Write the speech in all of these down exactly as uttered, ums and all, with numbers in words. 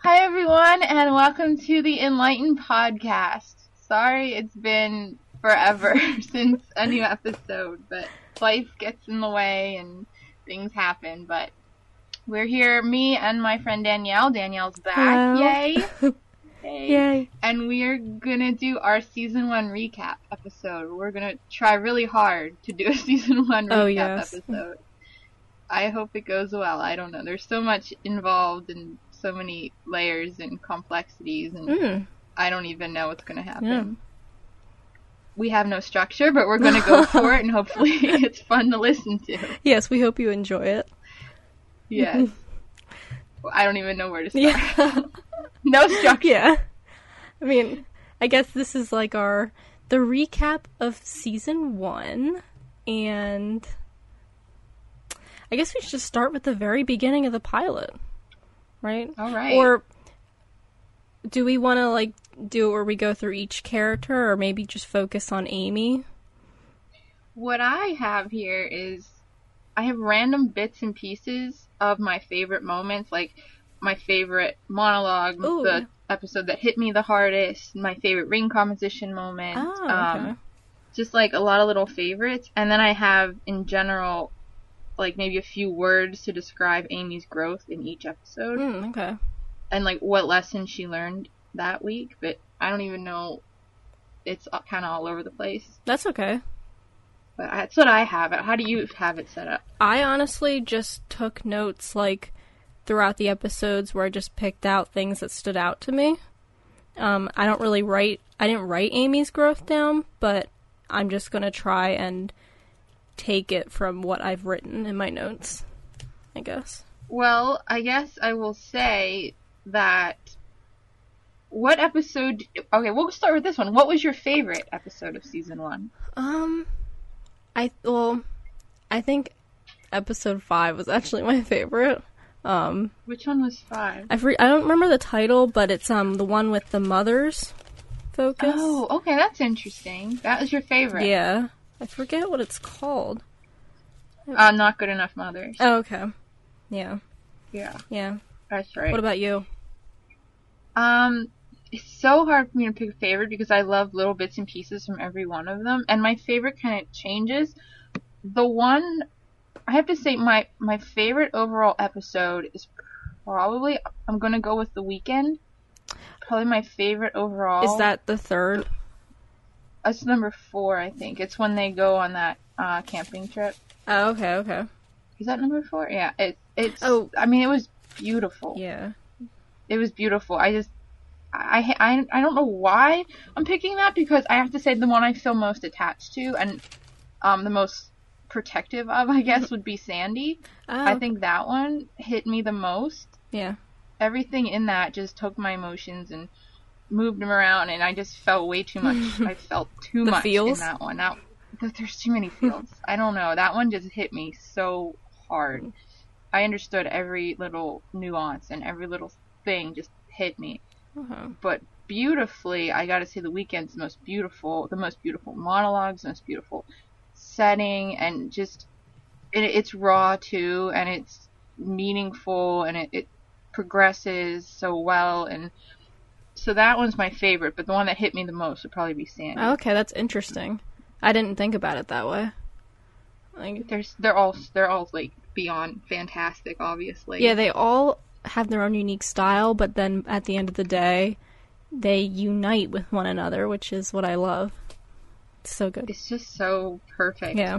Hi everyone, and welcome to the Enlightened Podcast. Sorry it's been forever since a new episode, but life gets in the way and things happen, but we're here, me and my friend Danielle. Danielle's back. Hello. Yay! Yay. Yay. And we're gonna do our season one recap episode. We're gonna try really hard to do a season one recap Oh, yes. episode. I hope it goes well. I don't know. There's so much involved and so many layers and complexities, and Mm. I don't even know what's gonna happen. Yeah. We have no structure, but we're gonna go for it, and hopefully it's fun to listen to. Yes, we hope you enjoy it. Yes. Well, I don't even know where to start. Yeah. No structure. Yeah. I mean, I guess this is like our the recap of season one, and I guess we should just start with the very beginning of the pilot, right? All right. Or do we want to like do it where we go through each character, or maybe just focus on Amy? What I have here is I have random bits and pieces of my favorite moments, like my favorite monologue, Ooh. the episode that hit me the hardest, my favorite ring composition moment, Oh, okay. um, just like a lot of little favorites. And then I have, in general, like maybe a few words to describe Amy's growth in each episode, Mm, okay. and like what lessons she learned that week. But I don't even know. It's kind of all over the place. That's okay. But that's what I have. How do you have it set up? I honestly just took notes, like, throughout the episodes where I just picked out things that stood out to me. Um, I don't really write, I didn't write Amy's growth down, but I'm just gonna try and take it from what I've written in my notes, I guess. Well, I guess I will say that what episode... Okay, we'll start with this one. What was your favorite episode of season one? Um, I, well, I think episode five was actually my favorite. Um, Which one was five? I re- I don't remember the title, but it's, um, the one with the mothers focus. Oh, okay, that's interesting. That was your favorite. Yeah. I forget what it's called. Uh, Not Good Enough Mothers. Oh, okay. Yeah. Yeah, Yeah. that's right. What about you? Um, it's so hard for me to pick a favorite because I love little bits and pieces from every one of them, and my favorite kind of changes. The one, I have to say, my my favorite overall episode is probably, I'm gonna go with The Weekend. Probably my favorite overall. Is that the third? That's number four, I think. It's when they go on that uh, camping trip. Oh, okay, okay. Is that number four? Yeah. It it's. Oh. I mean, it was beautiful. Yeah. It was beautiful. I just, I, I, I don't know why I'm picking that, because I have to say the one I feel most attached to and um the most protective of, I guess, would be Sandy. Oh, I think that one hit me the most. yeah. Everything in that just took my emotions and moved them around, and I just felt way too much. I felt too The much feels? in that one. Now, there's too many feels. I don't know. That one just hit me so hard. I understood every little nuance and every little thing just hit me. Uh-huh. But beautifully, I gotta say, The Weekend's the most beautiful, the most beautiful monologues, the most beautiful setting, and just, it, it's raw too, and it's meaningful, and it, it progresses so well, and so that one's my favorite, but the one that hit me the most would probably be Sandy. Okay, that's interesting. I didn't think about it that way. Like, There's, they're all, they're all, like, beyond fantastic, obviously. yeah, they all have their own unique style, but then at the end of the day, they unite with one another, which is what I love. It's so good. It's just so perfect. Yeah.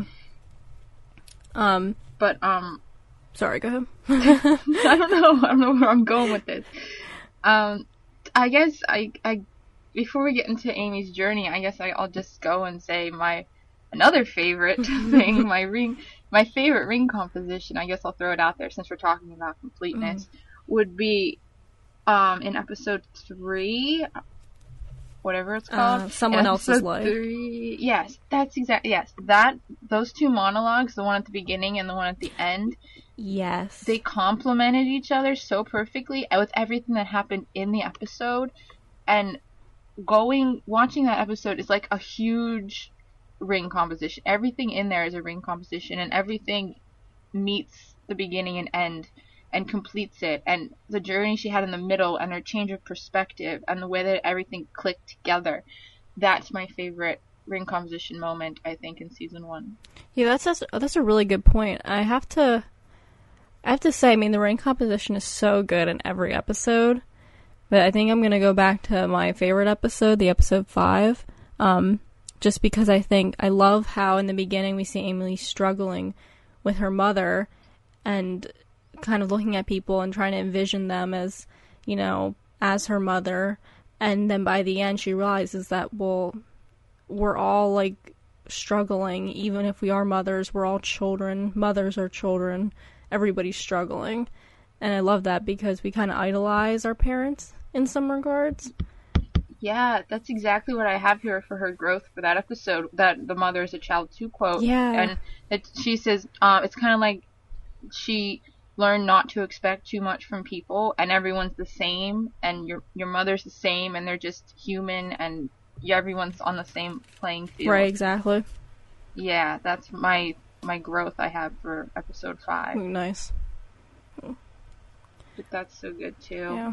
Um, But, um, sorry, go ahead. I don't know. I don't know where I'm going with this. Um, I guess I, I, before we get into Amy's journey, I guess I, I'll just go and say my another favorite thing, my ring, my favorite ring composition. I guess I'll throw it out there since we're talking about completeness. Mm. Would be, um, in episode three, whatever it's called. Uh, Someone In Else's episode Life. Three, yes, that's exactly yes. That those two monologues, the one at the beginning and the one at the end. Yes. They complemented each other so perfectly with everything that happened in the episode, and going watching that episode is like a huge ring composition. Everything in there is a ring composition, and everything meets the beginning and end and completes it, and the journey she had in the middle and her change of perspective and the way that everything clicked together. That's my favorite ring composition moment, I think, in season one. Yeah, that's that's, that's a really good point. I have to I have to say, I mean, the ring composition is so good in every episode, but I think I'm going to go back to my favorite episode, the episode five, um, just because I think I love how in the beginning we see Emily struggling with her mother and kind of looking at people and trying to envision them as, you know, as her mother, and then by the end she realizes that, well, we're all, like, struggling, even if we are mothers, we're all children, mothers are children, everybody's struggling, and I love that because we kind of idolize our parents in some regards. Yeah, that's exactly what I have here for her growth for that episode, that the mother is a child too quote. Yeah. And it, she says, um, it's kind of like she learned not to expect too much from people, and everyone's the same, and your your mother's the same, and they're just human, and everyone's on the same playing field. Right, exactly. Yeah, that's my my growth I have for episode five. Nice. But that's so good too. Yeah.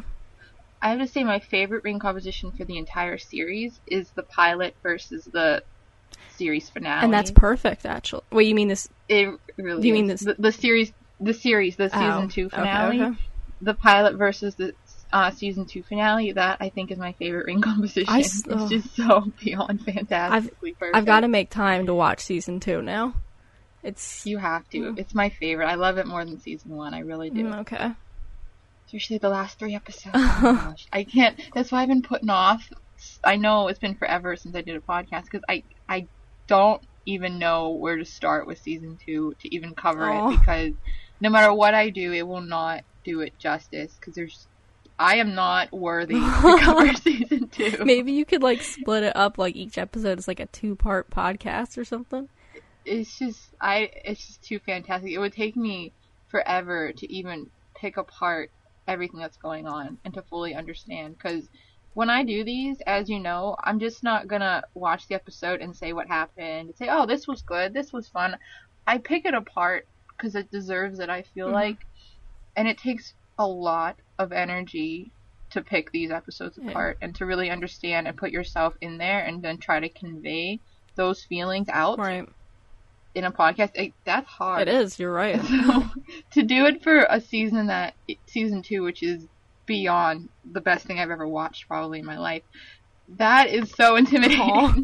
I have to say my favorite ring composition for the entire series is the pilot versus the series finale. And that's perfect, actually. Wait, you mean this? It really Do you is. mean this? The, the series, the series, the season Oh, two okay, finale. okay. The pilot versus the uh, season two finale. That I think is my favorite ring composition. I it's s- oh. just so beyond fantastically perfect. I've got to make time to watch season two now. It's You have to. Mm. It's my favorite. I love it more than season one. I really do. mm, okay. Especially the last three episodes. Oh my gosh. I can't. That's why I've been putting off. I know it's been forever since I did a podcast because I, I don't even know where to start with season two to even cover Aw. it, because no matter what I do, it will not do it justice, because there's I am not worthy to cover season two. Maybe you could like split it up, like each episode is like a two-part podcast or something. It's just I. It's just too fantastic. It would take me forever to even pick apart everything that's going on and to fully understand. Because when I do these, as you know, I'm just not gonna watch the episode and say what happened and say, "Oh, this was good. This was fun." I pick it apart because it deserves it. I feel Mhm. like, and it takes a lot of energy to pick these episodes Yeah. apart and to really understand and put yourself in there and then try to convey those feelings out Right. in a podcast. Like, that's hard. It is. You're right. So to do it for a season that season two, which is beyond the best thing I've ever watched probably in my life, that is so intimidating. Aw.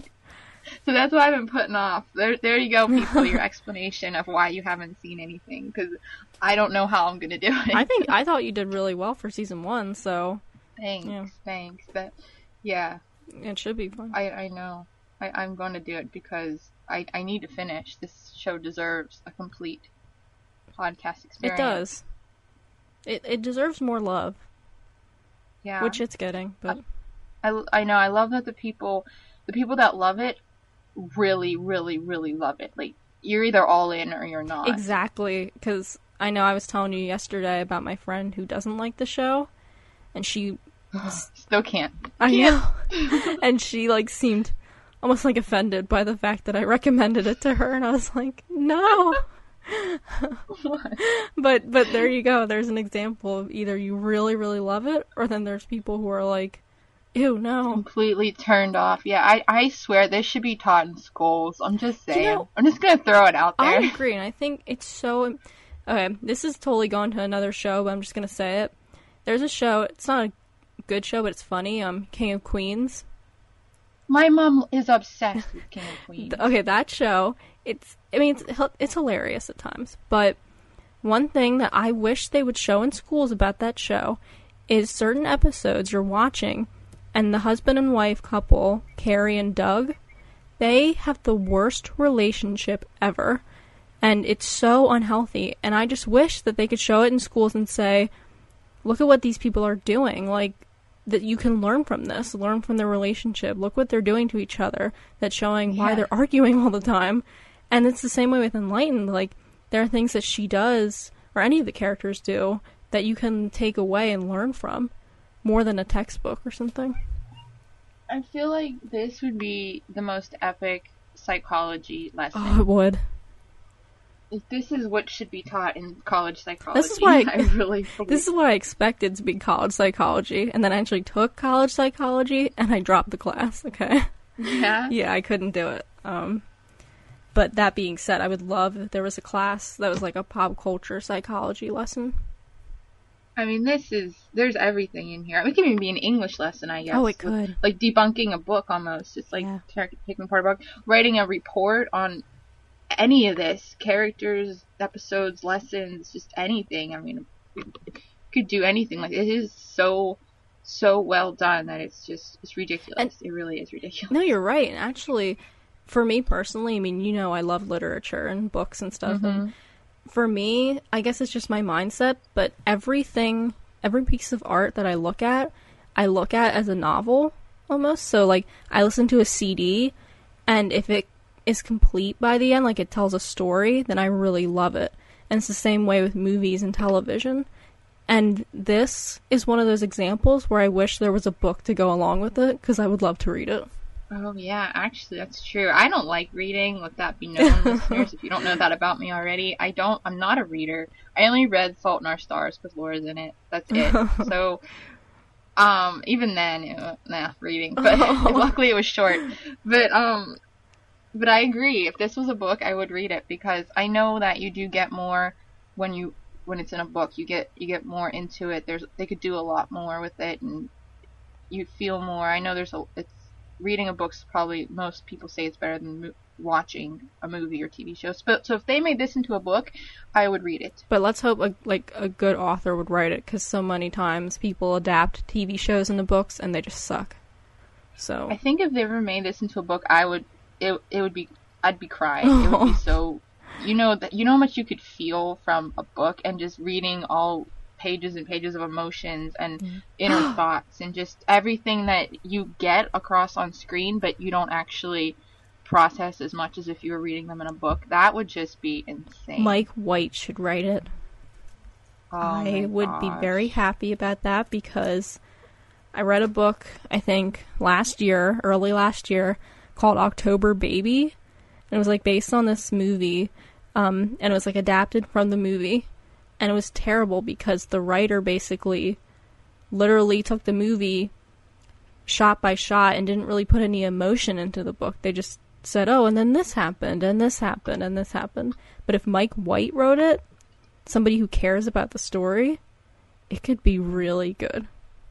So that's why I've been putting off. There, there you go, people. Your explanation of why you haven't seen anything, because I don't know how I'm gonna do it. I think I thought you did really well for season one, so thanks, Yeah. thanks. That, yeah, it should be fun. I, I know. I, I'm going to do it because I, I need to finish. This show deserves a complete podcast It experience. does. It it deserves more love, Yeah. which it's getting. But I, I know. I love that the people, the people that love it, really, really, really love it. Like, you're either all in or you're not. exactly, because I know I was telling you yesterday about my friend who doesn't like the show, and she, Still can't. I Can't. know, and she like seemed almost like offended by the fact that I recommended it to her, and I was like, no. What? But but there you go. There's an example of either you really really love it, or then there's people who are like, ew, no. Completely turned off. Yeah, I, I swear this should be taught in schools. I'm just saying. know, I'm just gonna throw it out I there. agree, and I think it's so. Okay, this is totally going to another show, but I'm just gonna say it. There's a show. It's not a good show, but it's funny. Um, King of Queens. My mom is obsessed with King of Queens. Okay, that show. It's. I mean, it's it's hilarious at times, but one thing that I wish they would show in schools about that show is certain episodes you're watching, and the husband and wife couple, Carrie and Doug, they have the worst relationship ever. And it's so unhealthy. And I just wish that they could show it in schools and say, look at what these people are doing. Like, that you can learn from this. Learn from their relationship. Look what they're doing to each other. That's showing why Yeah. they're arguing all the time. And it's the same way with Enlightened. Like, there are things that she does, or any of the characters do, that you can take away and learn from. More than a textbook or something. I feel like this would be the most epic psychology lesson. Oh, it would. This is what should be taught in college psychology. This is why I really believe. This is what I expected to be college psychology, and then I actually took college psychology, and I dropped the class. Okay. Yeah. Yeah, I couldn't do it. Um, but that being said, I would love if there was a class that was like a pop culture psychology lesson. I mean, this is, there's everything in here. It could even be an English lesson, I guess. Oh, it could. Like debunking a book almost. It's like Yeah. taking apart a book. Writing a report on any of this. Characters, episodes, lessons, just anything. I mean, you could do anything. Like, it is so, so well done that it's just, it's ridiculous. And it really is ridiculous. No, you're right. And actually, for me personally, I mean, you know, I love literature and books and stuff. Mm-hmm. And for me, I guess it's just my mindset, but everything, every piece of art that I look at, I look at as a novel, almost. So, like, I listen to a C D, and if it is complete by the end, like, it tells a story, then I really love it. And it's the same way with movies and television. And this is one of those examples where I wish there was a book to go along with it, because I would love to read it. Oh, yeah, actually, that's true. I don't like reading. Let that be known, listeners, if you don't know that about me already. I don't, I'm not a reader. I only read Fault in Our Stars because Laura's in it. That's it. So, um, even then, it was, nah, reading. But luckily it was short. But, um, but I agree. If this was a book, I would read it because I know that you do get more when you, when it's in a book. You get, you get more into it. There's, they could do a lot more with it and you feel more. I know there's a, it's, reading a book's probably, most people say it's better than mo- watching a movie or T V show. So, so if they made this into a book, I would read it. But let's hope a, like a good author would write it, because so many times people adapt T V shows into books and they just suck. So I think if they ever made this into a book, I would. It it would be. I'd be crying. It would be so. You know that you know how much you could feel from a book and just reading all pages and pages of emotions and inner thoughts and just everything that you get across on screen, but you don't actually process as much as if you were reading them in a book. That would just be insane. Mike White should write it. Oh I would gosh. be very happy about that, because I read a book, I think, last year, early last year, called October Baby. And it was like based on this movie, um, and it was like adapted from the movie. And it was terrible because the writer basically literally took the movie shot by shot and didn't really put any emotion into the book. They just said, oh, and then this happened, and this happened, and this happened. But if Mike White wrote it, somebody who cares about the story, it could be really good.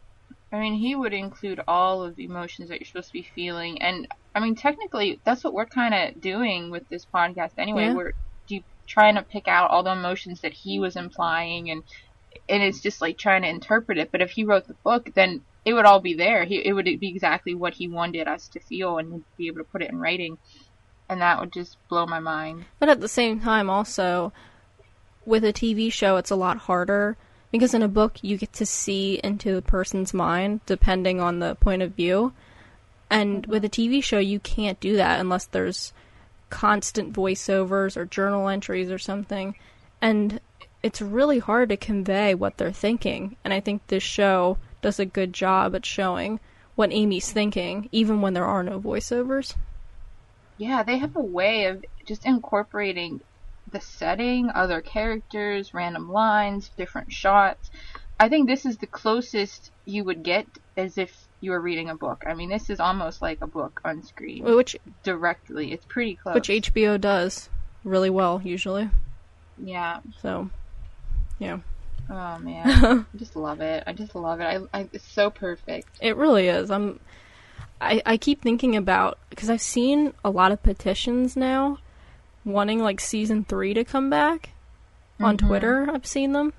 I mean, he would include all of the emotions that you're supposed to be feeling. And, I mean, technically, that's what we're kind of doing with this podcast anyway. Yeah. We're deep, trying to pick out all the emotions that he was implying, and and it's just like trying to interpret it. But if he wrote the book, then it would all be there. He, it would be exactly what he wanted us to feel, and he'd be able to put it in writing. And that would just blow my mind. But at the same time, also, with a T V show, it's a lot harder. Because in a book, you get to see into the person's mind, depending on the point of view. And with a T V show, you can't do that unless there's constant voiceovers or journal entries or something. And it's really hard to convey what they're thinking. And I think this show does a good job at showing what Amy's thinking, even when there are no voiceovers. Yeah, they have a way of just incorporating the setting, other characters, random lines, different shots. I think this is the closest you would get as if you were reading a book. I mean, this is almost like a book on screen. Which directly. It's pretty close. Which H B O does really well, usually. Yeah. So, yeah. Oh, man. I just love it. I just love it. I, I, it's so perfect. It really is. I'm, I, I keep thinking about, because I've seen a lot of petitions now wanting, like, season three to come back. On mm-hmm. Twitter, I've seen them.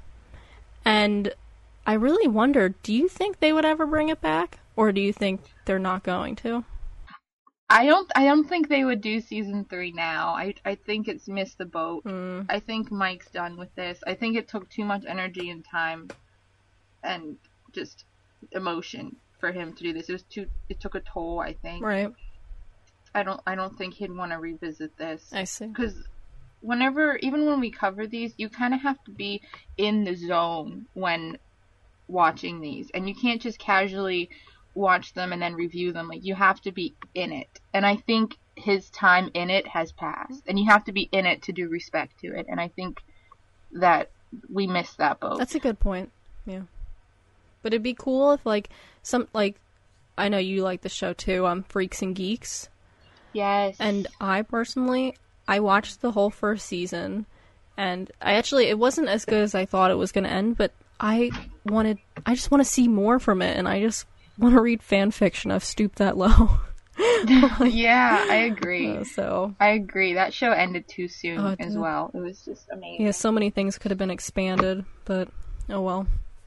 And I really wonder, do you think they would ever bring it back? Or do you think they're not going to? I don't I don't think they would do season three now. I I think it's missed the boat. Mm. I think Mike's done with this. I think it took too much energy and time and just emotion for him to do this. It was too it took a toll, I think. Right. I don't I don't think he'd want to revisit this. I see. Cuz whenever even when we cover these, you kind of have to be in the zone when watching these, and you can't just casually watch them and then review them. Like, you have to be in it. And I think his time in it has passed, and you have to be in it to do respect to it. And I think that we missed that boat. That's a good point. Yeah, but it'd be cool if like some like I know you like the show too. Um, Freaks and Geeks. Yes. And I personally, I watched the whole first season, and I actually it wasn't as good as I thought it was going to end. But I wanted, I just want to see more from it, and I just want to read fan fiction. I've stooped that low. Like, yeah, I agree. Uh, so I agree. That show ended too soon oh, as well. It was just amazing. Yeah, so many things could have been expanded, but oh well.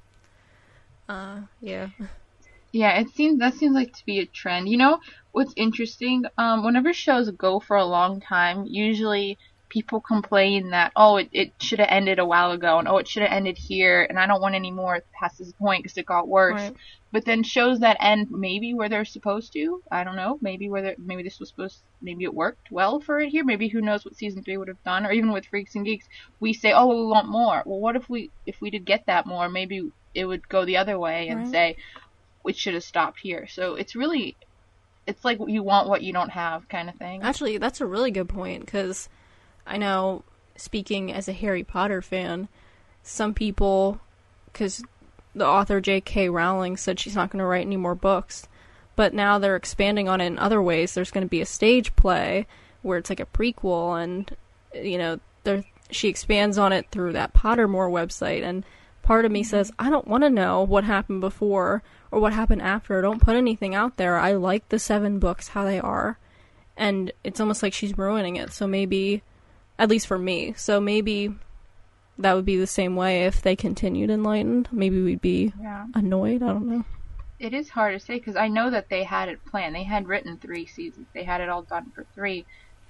Uh, yeah. Yeah, it seems that seems like to be a trend. You know what's interesting? Um, whenever shows go for a long time, usually people complain that oh, it, it should have ended a while ago, and oh, it should have ended here, and I don't want any more past this point because it got worse. Right. But then shows that end maybe where they're supposed to, I don't know, maybe where they're- maybe this was supposed, maybe it worked well for it here. Maybe who knows what season three would have done, or even with Freaks and Geeks, we say oh, we want more. Well, what if we if we did get that more? Maybe it would go the other way and Right. say it should have stopped here. So it's really, it's like you want what you don't have kind of thing. Actually, that's a really good point, because I know, speaking as a Harry Potter fan, some people, because the author J K Rowling said she's not going to write any more books, but now they're expanding on it in other ways. There's going to be a stage play where it's like a prequel, and, you know, there she expands on it through that Pottermore website, and part of me says, I don't want to know what happened before or what happened after. Don't put anything out there. I like the seven books how they are, and it's almost like she's ruining it. So maybe, at least for me, so maybe that would be the same way if they continued Enlightened. Maybe we'd be Yeah. annoyed. I don't know. It is hard to say because I know that they had it planned. They had written three seasons. They had it all done for three.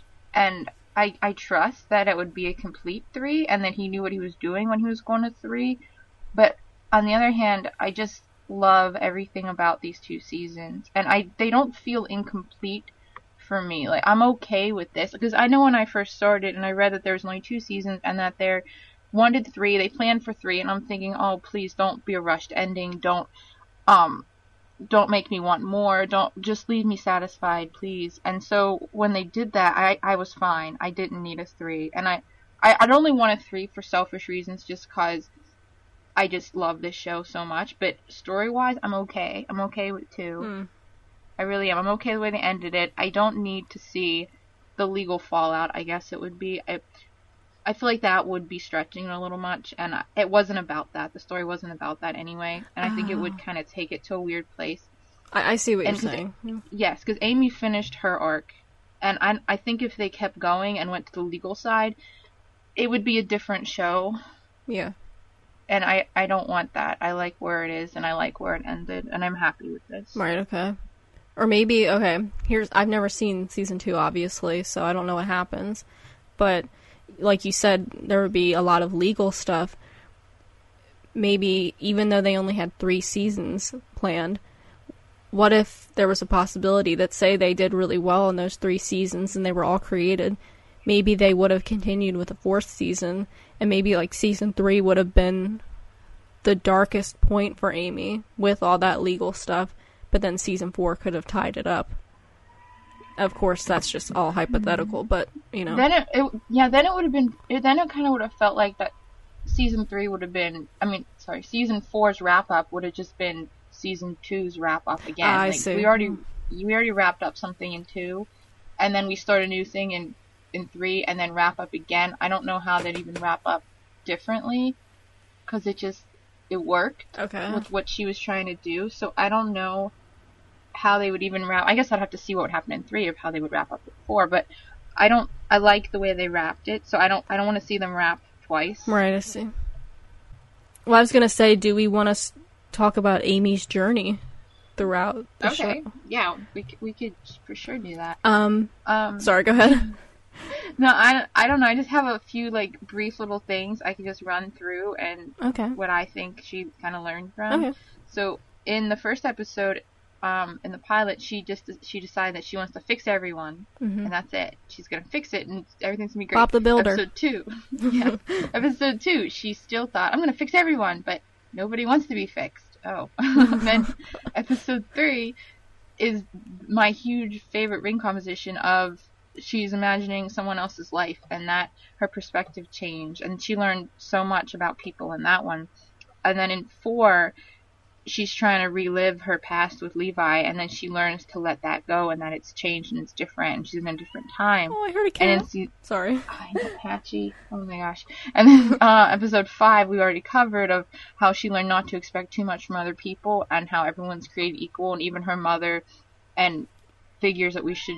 And I I trust that it would be a complete three and that he knew what he was doing when he was going to three. But on the other hand, I just love everything about these two seasons. And I they don't feel incomplete for me. Like, I'm okay with this. Because I know when I first started and I read that there was only two seasons and that they're wanted three, they planned for three, and I'm thinking, oh, please don't be a rushed ending. Don't um don't make me want more. Don't just leave me satisfied, please. And so when they did that, I, I was fine. I didn't need a three. And I, I, I'd only want a three for selfish reasons just because I just love this show so much. But story-wise, I'm okay. I'm okay with two. Mm. I really am. I'm okay the way they ended it. I don't need to see the legal fallout, I guess it would be. I, I feel like that would be stretching it a little much, and I- it wasn't about that. The story wasn't about that anyway, and I think it would kind of take it to a weird place. I, I see what And you're 'cause- saying. Yeah. Yes, because Amy finished her arc, and I, I think if they kept going and went to the legal side, it would be a different show, Yeah. and I, I don't want that. I like where it is, and I like where it ended, and I'm happy with this. Right, okay. Or maybe, okay, here's, I've never seen season two, obviously, so I don't know what happens. But, like you said, there would be a lot of legal stuff. Maybe, even though they only had three seasons planned, what if there was a possibility that, say, they did really well in those three seasons and they were all created, maybe they would have continued with a fourth season, and maybe, like, season three would have been the darkest point for Amy with all that legal stuff, but then season four could have tied it up. Of course, that's just all hypothetical, but, you know. Then it, it yeah, then it would have been, it, then it kind of would have felt like that season three would have been, I mean, sorry, season four's wrap up would have just been season two's wrap up again. I like, see. We already, we already wrapped up something in two, and then we start a new thing in, in three, and then wrap up again. I don't know how they'd even wrap up differently, because it just, it worked Okay. with what she was trying to do, so I don't know how they would even wrap. I guess I'd have to see what would happen in three of how they would wrap up with four, but I don't, I like the way they wrapped it, so I don't, I don't want to see them wrap twice. Right, I see. Well, I was gonna say, do we want to s- talk about Amy's journey throughout the Okay, show? yeah, we c- we could for sure do that. Um, Um, sorry, go ahead. no, I, I don't know. I just have a few like brief little things I can just run through and Okay. what I think she kind of learned from. Okay. So in the first episode, um, in the pilot, she just she decided that she wants to fix everyone, Mhm. and that's it. She's gonna fix it, and everything's gonna be great. Bob the Builder. Episode two, yeah. Episode two, she still thought I'm gonna fix everyone, but nobody wants to be fixed. Oh, then episode three is my huge favorite ring composition of she's imagining someone else's life, and that her perspective changed, and she learned so much about people in that one. And then in four, she's trying to relive her past with Levi, and then she learns to let that go, and that it's changed and it's different, and she's in a different time. Oh, I heard a cat. And se- Sorry. I know, Patchy. Oh my gosh. And then uh, episode five, we already covered, of how she learned not to expect too much from other people, and how everyone's created equal, and even her mother, and figures that we should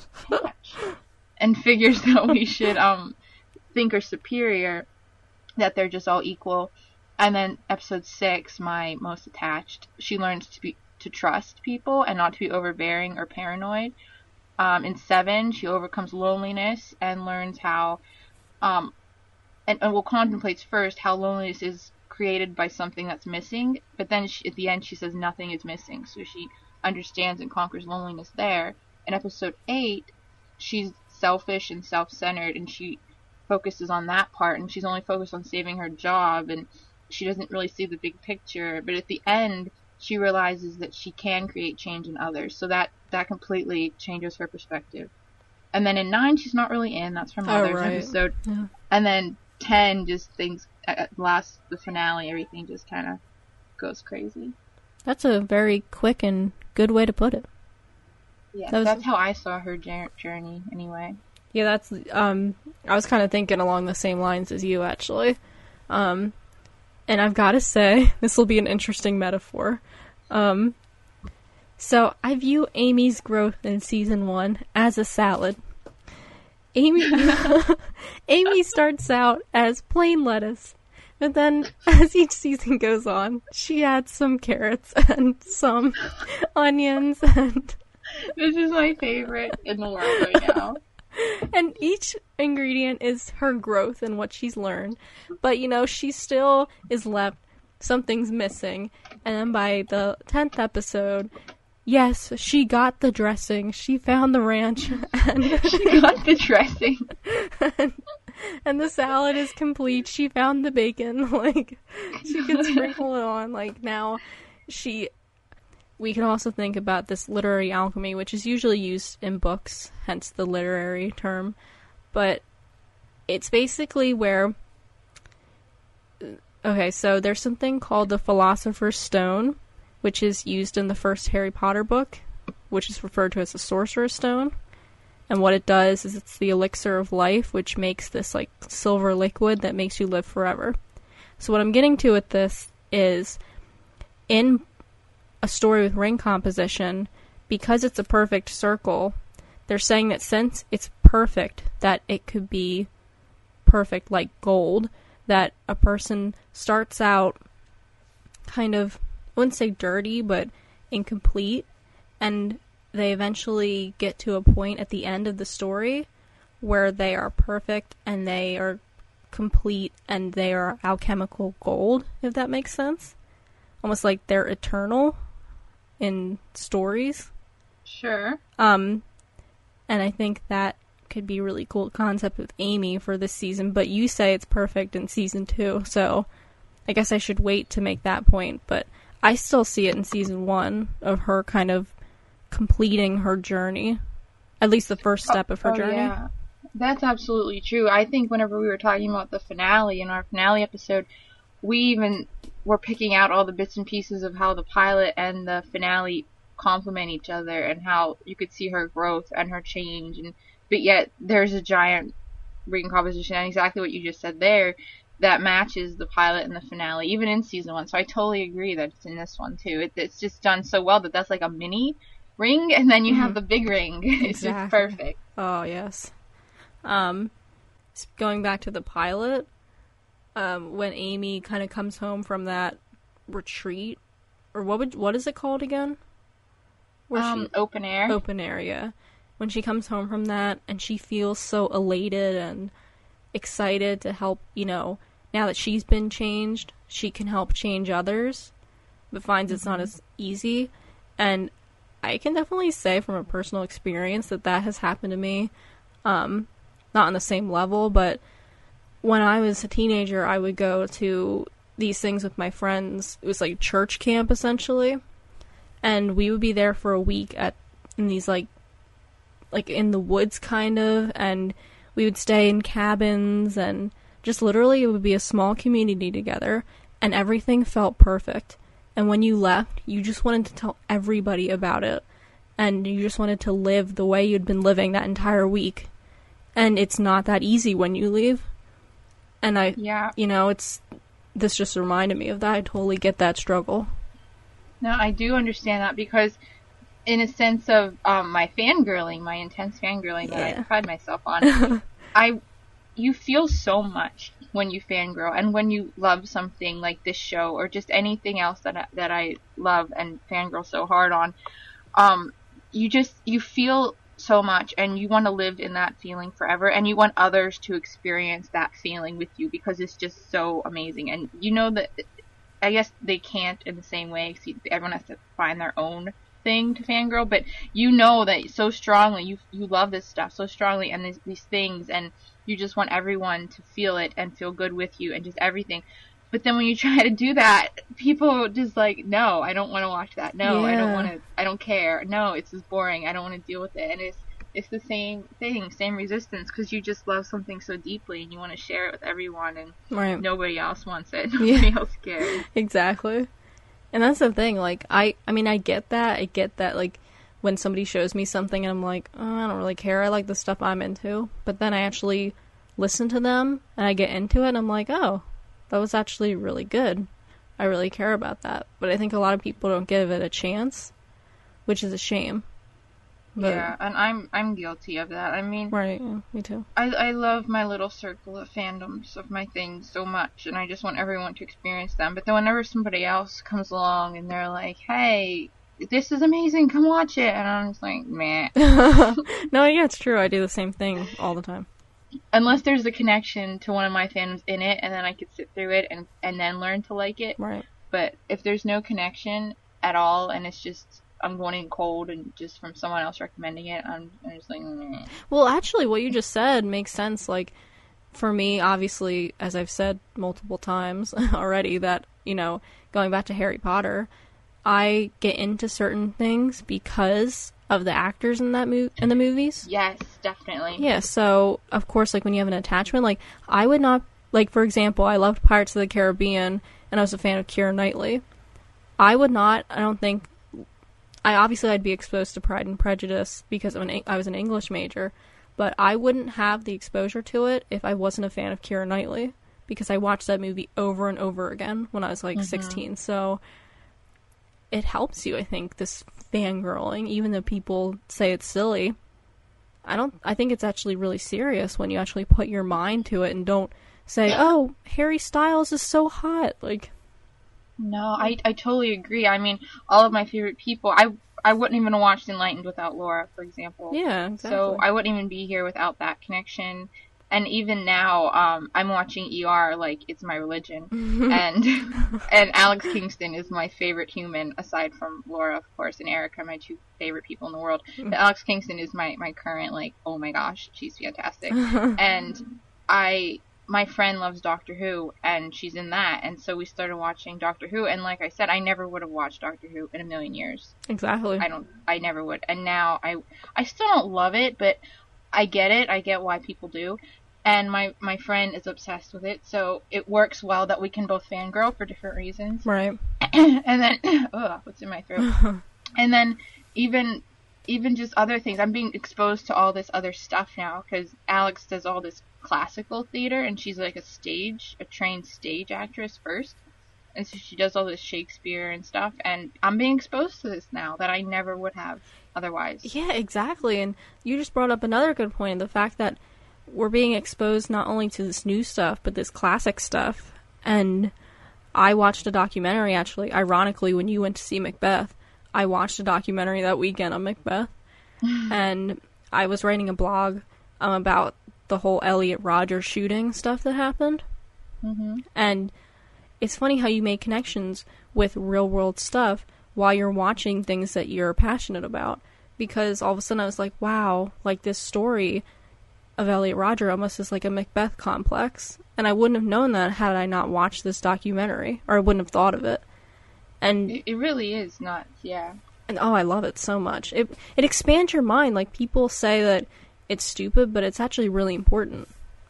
and figures that we should um think are superior, that they're just all equal. And then episode six, my most attached, she learns to be to trust people and not to be overbearing or paranoid. Um, in seven, she overcomes loneliness and learns how, um, and, and well, contemplates first how loneliness is created by something that's missing. But then she, at the end, she says nothing is missing, so she understands and conquers loneliness there. In episode eight, she's selfish and self-centered, and she focuses on that part, and she's only focused on saving her job, and she doesn't really see the big picture. But at the end, she realizes that she can create change in others. So that, that completely changes her perspective. And then in nine, she's not really in. That's her mother's oh, right. episode. Yeah. And then ten, just things, at last, the finale, everything just kind of goes crazy. That's a very quick and good way to put it. Yeah, that was... that's how I saw her journey, anyway. Yeah, that's, um, I was kind of thinking along the same lines as you, actually. Um... And I've got to say, this will be an interesting metaphor. Um, so, I view Amy's growth in season one as a salad. Amy Amy starts out as plain lettuce. But then, as each season goes on, she adds some carrots and some onions and... This is my favorite in the world right now. And each ingredient is her growth and what she's learned. But, you know, she still is left, something's missing. And then by the tenth episode, yes, she got the dressing. She found the ranch. And she got the dressing. And, and the salad is complete. She found the bacon. Like, she can sprinkle it on. Like, now she... We can also think about this literary alchemy, which is usually used in books, hence the literary term. But it's basically where... Okay, so there's something called the Philosopher's Stone, which is used in the first Harry Potter book, which is referred to as the Sorcerer's Stone. And what it does is it's the elixir of life, which makes this, like, silver liquid that makes you live forever. So what I'm getting to with this is, in a story with ring composition, because it's a perfect circle, they're saying that since it's perfect, that it could be perfect like gold, that a person starts out kind of, I wouldn't say dirty, but incomplete, and they eventually get to a point at the end of the story where they are perfect and they are complete and they are alchemical gold, if that makes sense. Almost like they're eternal in stories. Sure. Um, and I think that could be a really cool concept with Amy for this season, but you say it's perfect in season two, so I guess I should wait to make that point, but I still see it in season one of her kind of completing her journey, at least the first step of her oh, journey. Yeah. That's absolutely true. I think whenever we were talking about the finale, in our finale episode, we even were picking out all the bits and pieces of how the pilot and the finale complement each other, and how you could see her growth and her change, and but yet there's a giant ring composition, and exactly what you just said there, that matches the pilot and the finale, even in season one. So I totally agree that it's in this one too. It, it's just done so well that that's like a mini ring, and then you mm-hmm. have the big ring. It's exactly. just perfect. Oh, yes. Um, going back to the pilot, um, when Amy kind of comes home from that retreat, or what would, what is it called again? Where um, she, open air. Open air, yeah. When she comes home from that, and she feels so elated and excited to help, you know, now that she's been changed, she can help change others, but finds mm-hmm. it's not as easy. And I can definitely say from a personal experience that that has happened to me. Um, not on the same level, but when I was a teenager, I would go to these things with my friends. It was like church camp, essentially. And we would be there for a week at in these, like, like in the woods kind of, and we would stay in cabins, and just literally it would be a small community together, and everything felt perfect. And when you left, you just wanted to tell everybody about it, and you just wanted to live the way you'd been living that entire week. And it's not that easy when you leave. And I, yeah. you know, it's, this just reminded me of that. I totally get that struggle. No, I do understand that, because in a sense of um, my fangirling, my intense fangirling Yeah. that I pride myself on, I, you feel so much when you fangirl, and when you love something like this show, or just anything else that I, that I love and fangirl so hard on, um, you just, you feel so much, and you want to live in that feeling forever, and you want others to experience that feeling with you, because it's just so amazing. And you know that, I guess they can't in the same way, because everyone has to find their own thing to fangirl, but you know that so strongly, you you love this stuff so strongly, and these, these things, and you just want everyone to feel it and feel good with you and just everything. But then when you try to do that, people just like, no, I don't want to watch that. No, yeah. I don't want to, I don't care. No, it's just boring. I don't want to deal with it. And it's, it's the same thing, same resistance, because you just love something so deeply and you want to share it with everyone, and right. nobody else wants it. Nobody Yeah. else cares. Exactly. And that's the thing, like, I, I mean, I get that, I get that, like, when somebody shows me something and I'm like, oh, I don't really care, I like the stuff I'm into, but then I actually listen to them, and I get into it, and I'm like, oh, that was actually really good, I really care about that. But I think a lot of people don't give it a chance, which is a shame. But, yeah, and I'm I'm guilty of that. I mean, right, yeah, me too. I I love my little circle of fandoms of my things so much, and I just want everyone to experience them. But then whenever somebody else comes along and they're like, "Hey, this is amazing, come watch it," and I'm just like, meh. No, yeah, it's true. I do the same thing all the time. Unless there's a connection to one of my fandoms in it, and then I could sit through it and and then learn to like it. Right. But if there's no connection at all, and it's just I'm going in cold and just from someone else recommending it, I'm, I'm just like, meh. Well, actually, what you just said makes sense. Like, for me, obviously, as I've said multiple times already, that, you know, going back to Harry Potter, I get into certain things because of the actors in that mo- in the movies. Yes, definitely. Yeah, so, of course, like, when you have an attachment, like, I would not, like, for example, I loved Pirates of the Caribbean, and I was a fan of Keira Knightley. I would not, I don't think, I obviously I'd be exposed to Pride and Prejudice because of an, I was an English major, but I wouldn't have the exposure to it if I wasn't a fan of Keira Knightley, because I watched that movie over and over again when I was like mm-hmm. sixteen. So it helps you, I think, this fangirling, even though people say it's silly. I don't. I think it's actually really serious when you actually put your mind to it and don't say, "Oh, Harry Styles is so hot." Like. No, I, I totally agree. I mean, all of my favorite people, I I wouldn't even have watched Enlightened without Laura, for example. Yeah, exactly. So I wouldn't even be here without that connection. And even now, um, I'm watching E R like it's my religion. and and Alex Kingston is my favorite human, aside from Laura, of course, and Erica, my two favorite people in the world. But Alex Kingston is my, my current, like, oh my gosh, she's fantastic. And I... my friend loves Doctor Who, and she's in that, and so we started watching Doctor Who, and like I said, I never would have watched Doctor Who in a million years. Exactly. I don't, I never would, and now I, I still don't love it, but I get it, I get why people do, and my, my friend is obsessed with it, so it works well that we can both fangirl for different reasons. Right. And then, ugh, what's in my throat? And then, even... even just other things. I'm being exposed to all this other stuff now because Alex does all this classical theater, and she's like a stage, a trained stage actress first. And so she does all this Shakespeare and stuff, and I'm being exposed to this now that I never would have otherwise. Yeah, exactly. And you just brought up another good point, the fact that we're being exposed not only to this new stuff, but this classic stuff. And I watched a documentary, actually, ironically, when you went to see Macbeth. I watched a documentary that weekend on Macbeth, and I was writing a blog um, about the whole Elliot Rodgers shooting stuff that happened. Mm-hmm. And it's funny how you make connections with real-world stuff while you're watching things that you're passionate about, because all of a sudden I was like, wow, like this story of Elliot Rodgers almost is like a Macbeth complex, and I wouldn't have known that had I not watched this documentary, or I wouldn't have thought of it. And it, it really is nuts, yeah. And oh, I love it so much. It it expands your mind. Like, people say that it's stupid, but it's actually really important.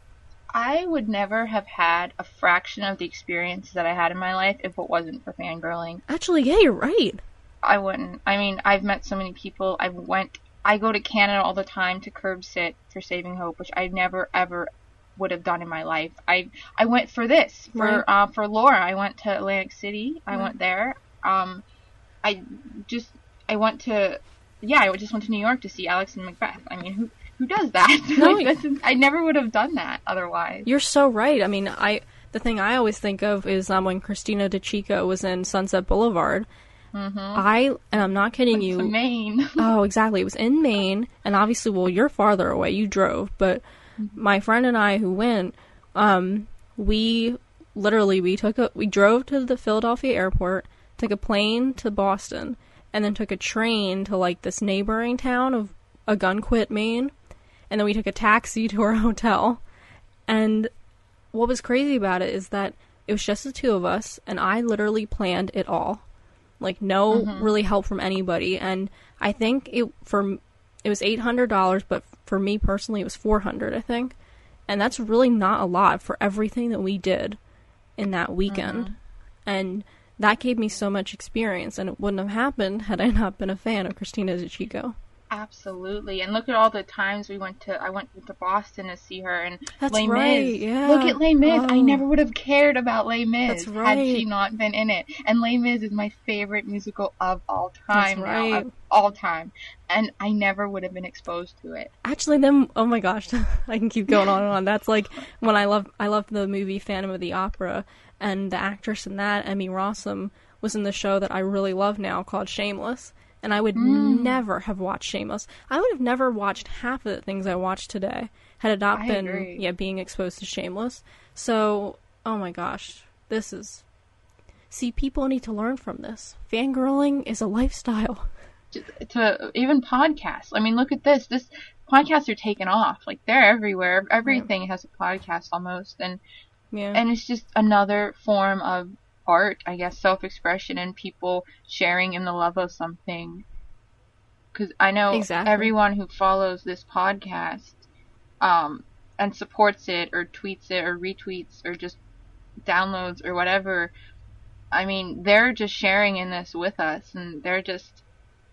I would never have had a fraction of the experiences that I had in my life if it wasn't for fangirling. Actually, yeah, you're right. I wouldn't. I mean, I've met so many people. I went. I go to Canada all the time to curb sit for Saving Hope, which I never ever would have done in my life. I I went for this for Right. uh, for Laura. I went to Atlantic City. I Right. went there. Um, I just I went to yeah. I just went to New York to see Alex and Macbeth. I mean, who who does that? No, like, that's, I never would have done that otherwise. You're so right. I mean, I the thing I always think of is um, when Christina DeCicco was in Sunset Boulevard. Mm-hmm. I, and I'm not kidding Went you. to Maine. Oh, exactly. It was in Maine, and obviously, well, you're farther away. You drove, but my friend and I who went, um, we literally we took a we drove to the Philadelphia airport, took a plane to Boston, and then took a train to like this neighboring town of Agunquit, Maine, and then we took a taxi to our hotel. And what was crazy about it is that it was just the two of us, and I literally planned it all. Like, no Mm-hmm. really help from anybody. And I think it for it was eight hundred dollars, but for me personally, it was four hundred dollars, I think. And that's really not a lot for everything that we did in that weekend. Mm-hmm. And that gave me so much experience, and it wouldn't have happened had I not been a fan of Christina DeCicco. Absolutely, and look at all the times we went to. I went to Boston to see her, and That's Les right, Mis. yeah. Look at Les Mis. I Oh. never would have cared about Les Mis That's had right. she not been in it. And Les Mis is my favorite musical of all time That's now, right. of all time. And I never would have been exposed to it. Actually, then, oh my gosh, I can keep going on and on. That's like when I love I love the movie Phantom of the Opera, and the actress in that, Emmy Rossum, was in the show that I really love now called Shameless. And I would Mm. never have watched Shameless. I would have never watched half of the things I watched today had it not I been agree. yeah being exposed to Shameless. So, oh my gosh, this is. See, people need to learn from this. Fangirling is a lifestyle. Just to even podcasts. I mean, look at this. This podcasts are taken off. Like, they're everywhere. Everything has a podcast almost, and Yeah. and it's just another form of art, I guess, self-expression, and people sharing in the love of something. Because I know Exactly. everyone who follows this podcast um, and supports it or tweets it or retweets or just downloads or whatever, I mean, they're just sharing in this with us, and they're just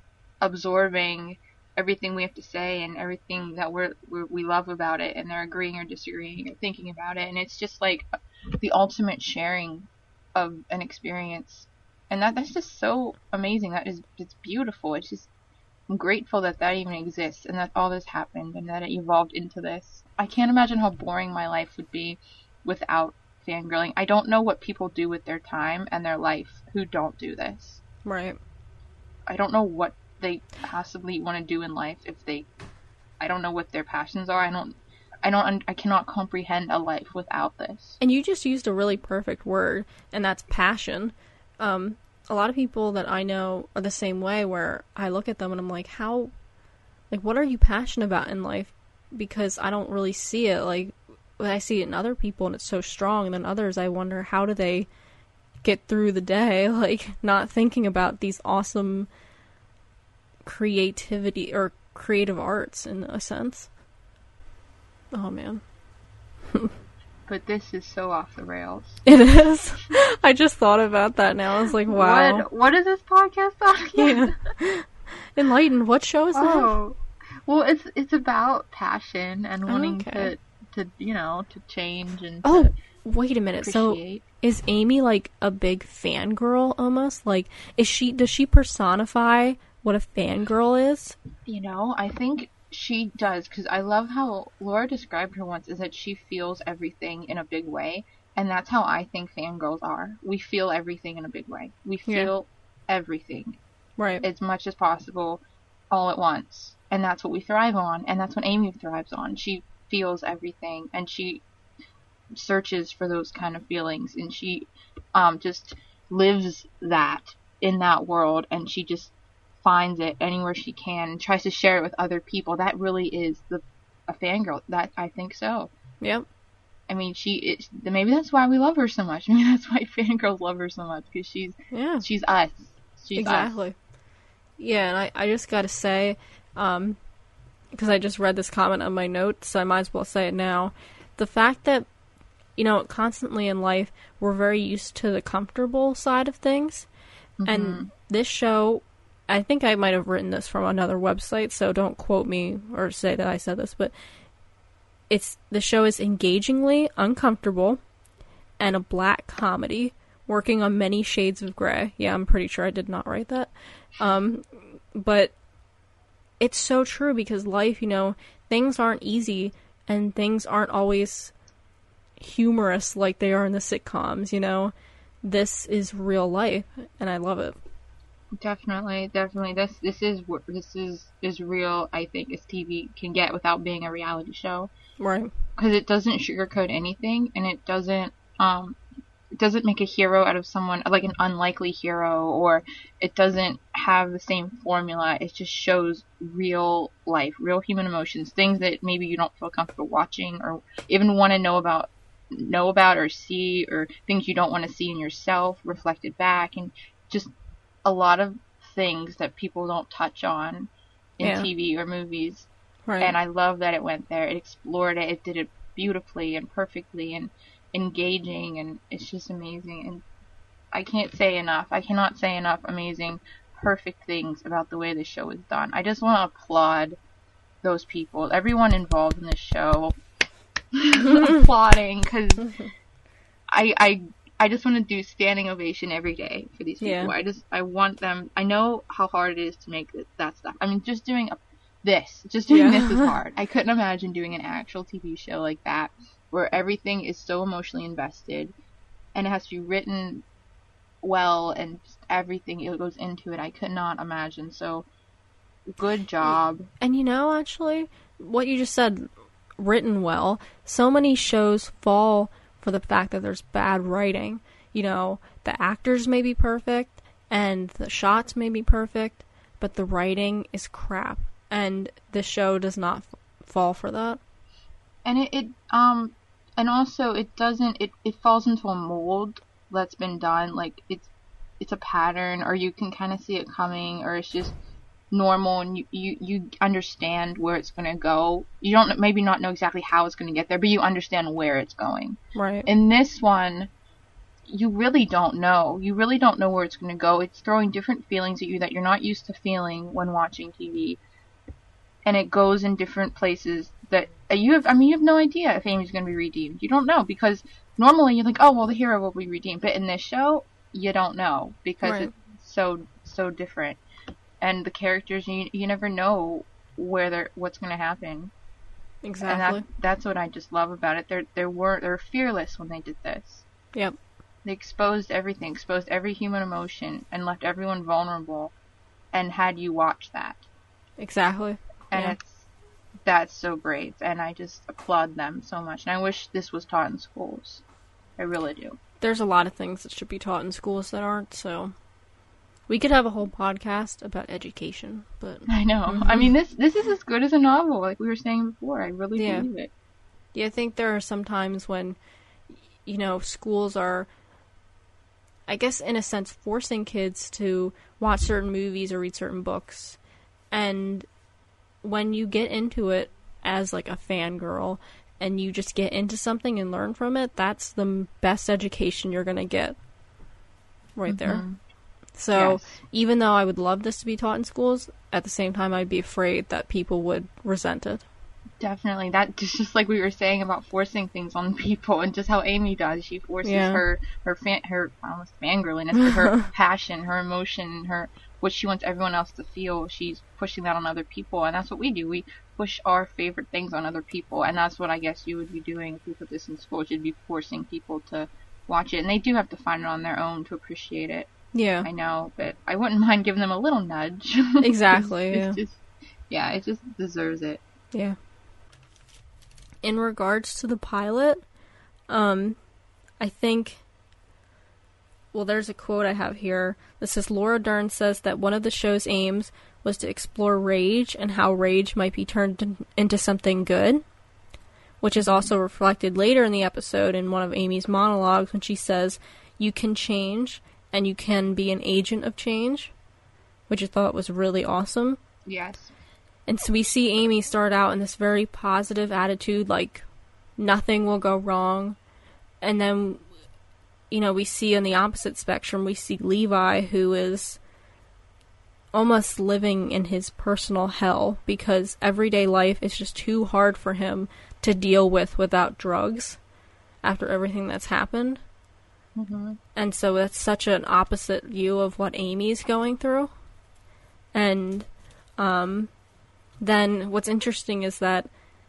absorbing everything we have to say and everything that we're, we're we love about it, and they're agreeing or disagreeing or thinking about it, and it's just like the ultimate sharing of an experience, and that that's just so amazing. That is, it's beautiful. It's just, I'm grateful that that even exists, and that all this happened, and that it evolved into this. I can't imagine how boring my life would be without fangirling. I don't know what people do with their time and their life who don't do this. Right. I don't know what they possibly want to do in life if they, I don't know what their passions are. I don't, I don't, I cannot comprehend a life without this. And you just used a really perfect word, and that's passion. Um, a lot of people that I know are the same way, where I look at them and I'm like, how, like, what are you passionate about in life? Because I don't really see it. Like, I see it in other people and it's so strong, and then others I wonder, how do they get through the day, like, not thinking about these awesome creativity or creative arts in a sense. Oh man. But this is so off the rails. It is. I just thought about that now. I was like, wow. What, what is this podcast on? Yeah. Enlightened. What show is that? Oh, well, it's it's about passion and wanting Okay. to, to you know, to change and Oh, to wait a minute. So appreciate. is Amy like a big fangirl almost? Like, is she, does she personify what a fangirl is? You know, I think she does, because I love how Laura described her once, is that she feels everything in a big way, and that's how I think fangirls are. We feel everything in a big way. We feel everything Right. as much as possible all at once, and that's what we thrive on, and that's what Amy thrives on. She feels everything, and she searches for those kind of feelings, and she um, just lives that in that world, and she just finds it anywhere she can and tries to share it with other people. That really is the a fangirl. That I think so. Yep. I mean, she it, maybe that's why we love her so much. Maybe that's why fangirls love her so much, because she's Yeah. she's us. She's us. Exactly. Yeah, and I, I just gotta say, um, because I just read this comment on my notes, so I might as well say it now. The fact that, you know, constantly in life, we're very used to the comfortable side of things. Mm-hmm. And this show, I think I might have written this from another website, so don't quote me or say that I said this, but it's the show is engagingly uncomfortable and a black comedy working on many shades of gray. Yeah, I'm pretty sure I did not write that. Um, but it's so true because life, you know, things aren't easy and things aren't always humorous like they are in the sitcoms, you know. This is real life and I love it. Definitely, definitely. This this is this is as real, I think, as T V can get without being a reality show. Right. Because it doesn't sugarcoat anything, and it doesn't um it doesn't make a hero out of someone like an unlikely hero, or it doesn't have the same formula. It just shows real life, real human emotions, things that maybe you don't feel comfortable watching or even want to know about know about or see, or things you don't want to see in yourself reflected back, and just a lot of things that people don't touch on in yeah. T V or movies. Right. And I love that it went there. It explored it. It did it beautifully and perfectly and engaging, and it's just amazing. And I can't say enough. I cannot say enough amazing, perfect things about the way this show is done. I just want to applaud those people, everyone involved in this show. Applauding, because I, I, I just want to do standing ovation every day for these people. Yeah. I just, I want them, I know how hard it is to make that stuff. I mean, just doing a, this, just doing yeah. this is hard. I couldn't imagine doing an actual T V show like that, where everything is so emotionally invested, and it has to be written well, and just everything it goes into it. I could not imagine. So, good job. And you know, actually, what you just said, written well, so many shows fall for the fact that there's bad writing. You know, the actors may be perfect, and the shots may be perfect, but the writing is crap. And the show does not f- fall for that. And it, it, um, and also it doesn't, it, it falls into a mold that's been done. Like, it's, it's a pattern, or you can kind of see it coming, or it's just normal, and you, you, you understand where it's going to go. You don't, maybe not know exactly how it's going to get there, but you understand where it's going. Right. In this one, you really don't know. You really don't know where it's going to go. It's throwing different feelings at you that you're not used to feeling when watching T V. And it goes in different places that uh, you have, I mean, you have no idea if Amy's going to be redeemed. You don't know, because normally you think, oh, well, the hero will be redeemed. But in this show, you don't know, because right. it's so, so different. And the characters, you, you never know where they're, what's going to happen. Exactly. And that, that's what I just love about it. They're, they were, they're fearless when they did this. Yep. They exposed everything, exposed every human emotion, and left everyone vulnerable, and had you watch that. Exactly. And yeah. it's, that's so great, and I just applaud them so much. And I wish this was taught in schools. I really do. There's a lot of things that should be taught in schools that aren't, so we could have a whole podcast about education, but I know. Mm-hmm. I mean, this this is as good as a novel, like we were saying before. I really yeah. believe it. Yeah, I think there are some times when, you know, schools are, I guess, in a sense, forcing kids to watch certain movies or read certain books, and when you get into it as, like, a fangirl, and you just get into something and learn from it, that's the best education you're gonna get. Right mm-hmm. there. So, yes. Even though I would love this to be taught in schools, at the same time I'd be afraid that people would resent it. Definitely. That just, just like we were saying about forcing things on people, and just how Amy does. She forces yeah. her, her, fan, her almost fangirliness, but her passion, her emotion, her what she wants everyone else to feel. She's pushing that on other people, and that's what we do. We push our favorite things on other people, and that's what I guess you would be doing if you put this in school. You'd be forcing people to watch it, and they do have to find it on their own to appreciate it. Yeah. I know, but I wouldn't mind giving them a little nudge. Exactly, it's, yeah. It's just, yeah, it just deserves it. Yeah. In regards to the pilot, um, I think, well, there's a quote I have here that says, Laura Dern says that one of the show's aims was to explore rage and how rage might be turned in, into something good, which is also reflected later in the episode in one of Amy's monologues when she says, you can change and you can be an agent of change, which I thought was really awesome. Yes. And so we see Amy start out in this very positive attitude, like nothing will go wrong. And then, you know, we see on the opposite spectrum, we see Levi, who is almost living in his personal hell because everyday life is just too hard for him to deal with without drugs after everything that's happened. Mm-hmm. And so that's such an opposite view of what Amy's going through. And um, then what's interesting is that,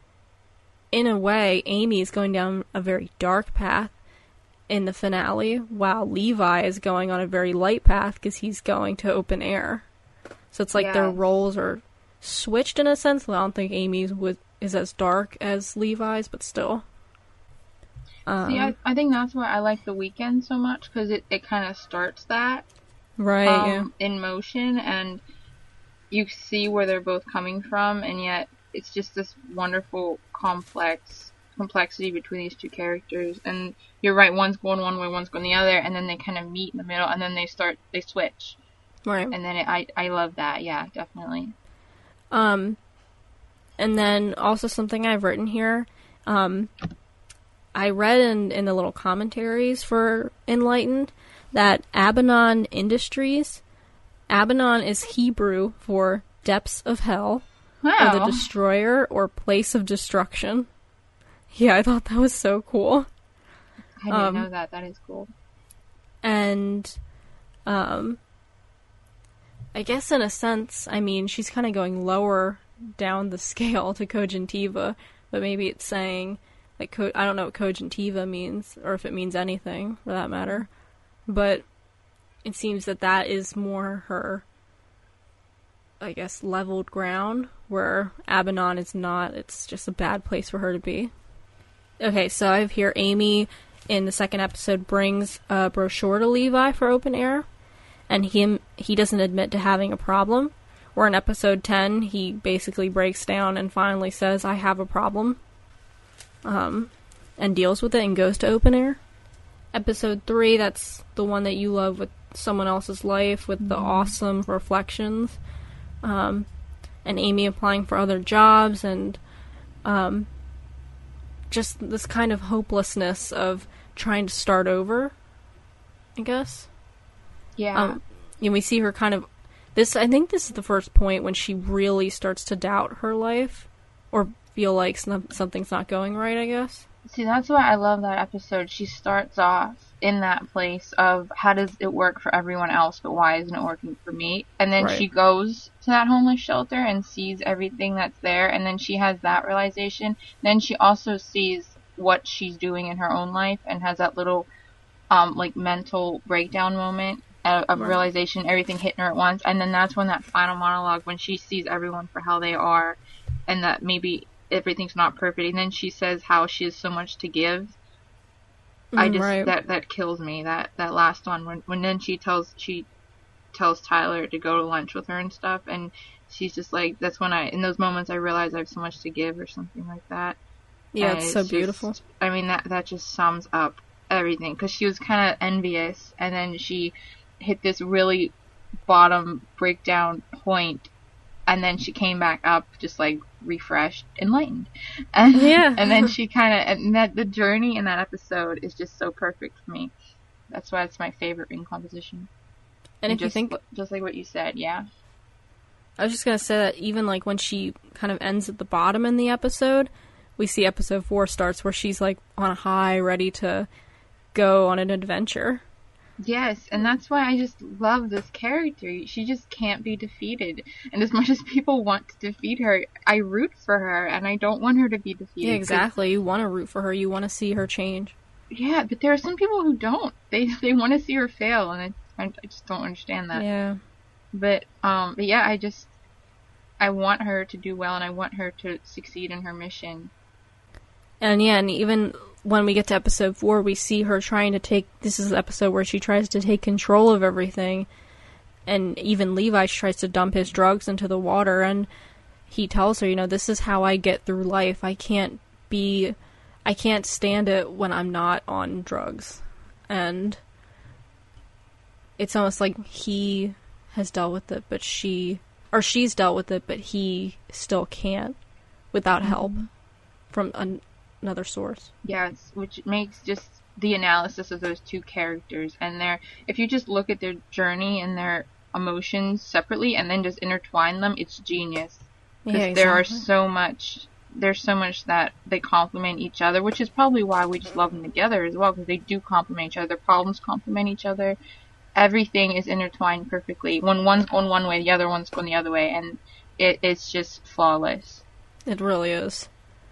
in a way, Amy is going down a very dark path in the finale, while Levi is going on a very light path because he's going to open air. So it's like yes. their roles are switched in a sense. I don't think Amy's with, is as dark as Levi's, but still. Um, See, I, I think that's why I like The Weeknd so much, because it, it kind of starts that right, um, yeah. in motion, and you see where they're both coming from, and yet it's just this wonderful complex complexity between these two characters. And you're right, one's going one way, one's going the other, and then they kind of meet in the middle, and then they start, they switch. Right. And then it, I, I love that, yeah, definitely. Um, and then also something I've written here, um, I read in, in the little commentaries for Enlightened that Abaddon Industries, Abaddon is Hebrew for depths of hell, Wow. or the destroyer, or place of destruction. Yeah, I thought that was so cool. I didn't um, know that, that is cool. And, um... I guess in a sense, I mean, she's kind of going lower down the scale to Cogentiva, but maybe it's saying, like, co- I don't know what Cogentiva means, or if it means anything, for that matter, but it seems that that is more her, I guess, leveled ground, where Abaddon is not. It's just a bad place for her to be. Okay, so I have here Amy, in the second episode, brings a brochure to Levi for open air, and him, he doesn't admit to having a problem. Where in episode ten, he basically breaks down and finally says, I have a problem. Um, and deals with it and goes to open air. Episode three, that's the one that you love, with someone else's life, with the mm. awesome reflections. Um, and Amy applying for other jobs, and um, just this kind of hopelessness of trying to start over, I guess. Yeah. Um, and we see her kind of, this, I think this is the first point when she really starts to doubt her life, or feel like something's not going right, I guess. See, that's why I love that episode. She starts off in that place of, how does it work for everyone else, but why isn't it working for me? And then right. she goes to that homeless shelter and sees everything that's there, and then she has that realization. Then she also sees what she's doing in her own life, and has that little, um, like, mental breakdown moment of, of right. realization, everything hitting her at once. And then that's when that final monologue, when she sees everyone for how they are, and that maybe everything's not perfect, and then she says how she has so much to give. Mm, I just right. that that kills me. That that last one, when when then she tells she tells Tyler to go to lunch with her and stuff, and she's just like, that's when I, in those moments, I realize I have so much to give, or something like that. Yeah, and it's, it's so just, beautiful. I mean, that that just sums up everything, because she was kind of envious, and then she hit this really bottom breakdown point, and then she came back up just like refreshed, enlightened, and yeah, and then she kind of, and that the journey in that episode is just so perfect for me. That's why it's my favorite ring composition. And, and if just, you think, just like what you said, yeah. I was just gonna say that even like when she kind of ends at the bottom in the episode, we see episode four starts where she's like on a high, ready to go on an adventure. Yes, and that's why I just love this character. She just can't be defeated. And as much as people want to defeat her, I root for her, and I don't want her to be defeated. Yeah, exactly. You want to root for her. You want to see her change. Yeah, but there are some people who don't. They they want to see her fail, and I, I just don't understand that. Yeah. But, um, but yeah, I just, I want her to do well, and I want her to succeed in her mission. And yeah, and even when we get to episode four, we see her trying to take, this is the episode where she tries to take control of everything, and even Levi tries to dump his drugs into the water, and he tells her, you know, this is how I get through life. I can't be, I can't stand it when I'm not on drugs. And it's almost like he has dealt with it, but she, or she's dealt with it, but he still can't without help mm-hmm. from an- another source. Yes, which makes just the analysis of those two characters and their, if you just look at their journey and their emotions separately and then just intertwine them, it's genius. Because yeah, exactly. there are so much, there's so much that they complement each other, which is probably why we just love them together as well, because they do complement each other. Their problems complement each other. Everything is intertwined perfectly. When one's going one way, the other one's going the other way, and it, it's just flawless. It really is.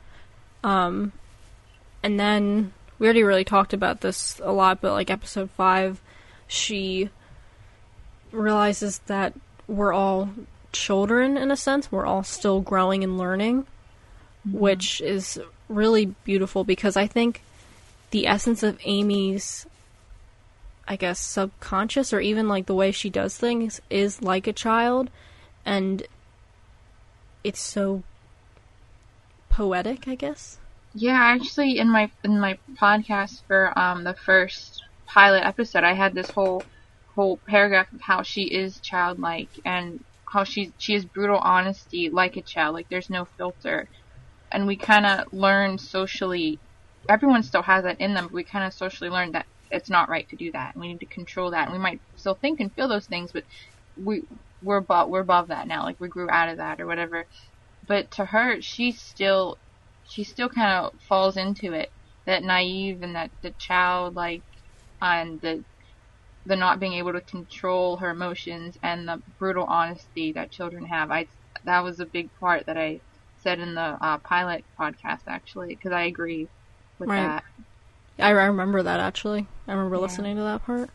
Um, and then, we already really talked about this a lot, but like episode five, she realizes that we're all children in a sense. We're all still growing and learning, mm-hmm. which is really beautiful because I think the essence of Amy's, I guess, subconscious or even like the way she does things is like a child, and it's so poetic, I guess. Yeah, actually, in my in my podcast for um the first pilot episode, I had this whole whole paragraph of how she is childlike and how she she is brutal honesty like a child, like there's no filter, and we kind of learn socially. Everyone still has that in them, but we kind of socially learned that it's not right to do that, and we need to control that. And we might still think and feel those things, but we we're above we're above that now. Like we grew out of that or whatever. But to her, she's still. She still kind of falls into it, that naive and that the child, like, and the the not being able to control her emotions and the brutal honesty that children have. I that was a big part that I said in the uh, pilot podcast, actually, because I agree with right. that. I remember that, actually. I remember yeah. listening to that part.